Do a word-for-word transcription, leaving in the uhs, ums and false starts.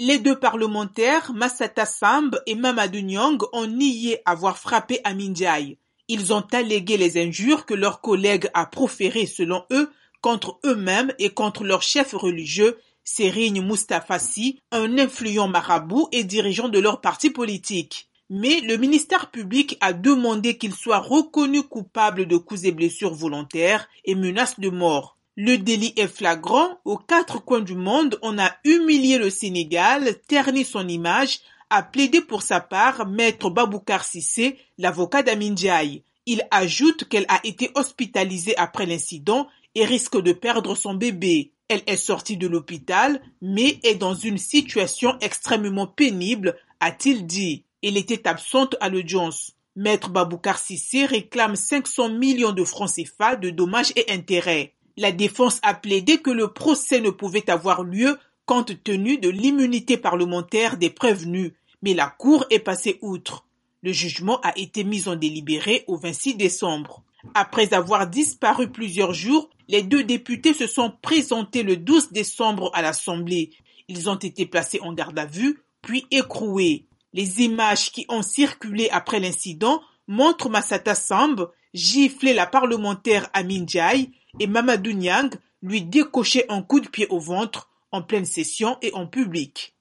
Les deux parlementaires, Massata Samb et Mamadou Niang, ont nié avoir frappé Amin Ndiaye. Ils ont allégué les injures que leur collègue a proférées selon eux contre eux-mêmes et contre leur chef religieux, Serigne Moustapha Sy, un influent marabout et dirigeant de leur parti politique. Mais le ministère public a demandé qu'il soit reconnu coupable de coups et blessures volontaires et menaces de mort. Le délit est flagrant. Aux quatre coins du monde, on a humilié le Sénégal, terni son image, a plaidé pour sa part Maître Baboucar Cissé, l'avocat d'Amin Ndiaye. Il ajoute qu'elle a été hospitalisée après l'incident et risque de perdre son bébé. Elle est sortie de l'hôpital, mais est dans une situation extrêmement pénible, a-t-il dit. Elle était absente à l'audience. Maître Baboucar Cissé réclame cinq cents millions de francs C F A de dommages et intérêts. La défense a plaidé que le procès ne pouvait avoir lieu compte tenu de l'immunité parlementaire des prévenus, mais la Cour est passée outre. Le jugement a été mis en délibéré au vingt-six décembre. Après avoir disparu plusieurs jours, les deux députés se sont présentés le douze décembre à l'Assemblée. Ils ont été placés en garde à vue, puis écroués. Les images qui ont circulé après l'incident montrent Massata Samb gifler la parlementaire Amin Ndiaye et Mamadou Niang lui décocher un coup de pied au ventre en pleine session et en public.